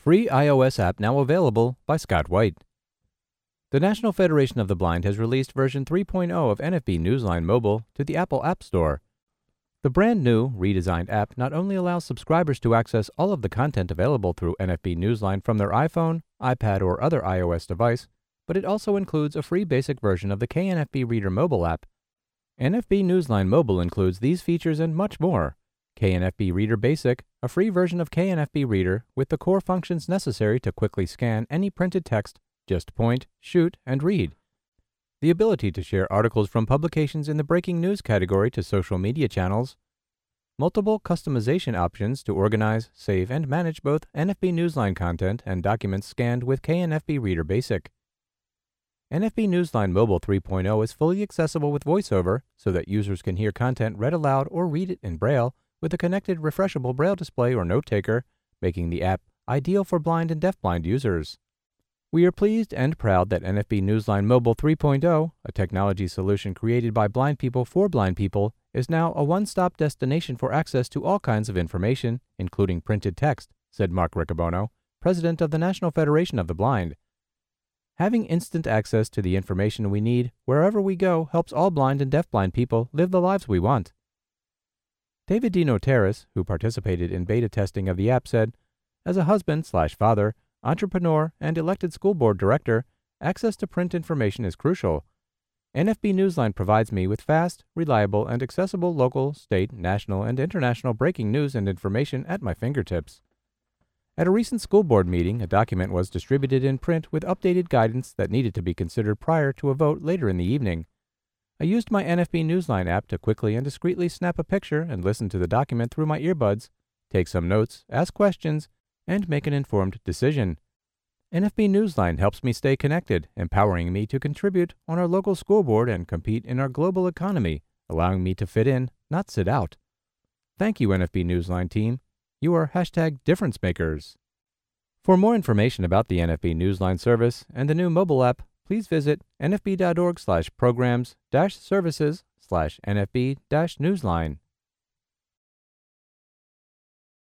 Free iOS app now available by Scott White. The National Federation of the Blind has released version 3.0 of NFB Newsline Mobile to the Apple App Store. The brand new, redesigned app not only allows subscribers to access all of the content available through NFB Newsline from their iPhone, iPad, or other iOS device, but it also includes a free basic version of the KNFB Reader mobile app. NFB Newsline Mobile includes these features and much more. KNFB Reader Basic, a free version of KNFB Reader with the core functions necessary to quickly scan any printed text, just point, shoot, and read. The ability to share articles from publications in the breaking news category to social media channels. Multiple customization options to organize, save, and manage both NFB Newsline content and documents scanned with KNFB Reader Basic. NFB Newsline Mobile 3.0 is fully accessible with VoiceOver so that users can hear content read aloud or read it in Braille with a connected refreshable Braille display or note-taker, making the app ideal for blind and deafblind users. We are pleased and proud that NFB Newsline Mobile 3.0, a technology solution created by blind people for blind people, is now a one-stop destination for access to all kinds of information, including printed text, said Mark Riccobono, president of the National Federation of the Blind. Having instant access to the information we need wherever we go helps all blind and deafblind people live the lives we want. David D. Notaris, who participated in beta testing of the app, said, "As a husband/father, entrepreneur, and elected school board director, access to print information is crucial. NFB Newsline provides me with fast, reliable, and accessible local, state, national, and international breaking news and information at my fingertips." At a recent school board meeting, a document was distributed in print with updated guidance that needed to be considered prior to a vote later in the evening. I used my NFB Newsline app to quickly and discreetly snap a picture and listen to the document through my earbuds, take some notes, ask questions, and make an informed decision. NFB Newsline helps me stay connected, empowering me to contribute on our local school board and compete in our global economy, allowing me to fit in, not sit out. Thank you, NFB Newsline team. You are #difference makers. For more information about the NFB Newsline service and the new mobile app, please visit nfb.org/programs-services/NFB-Newsline.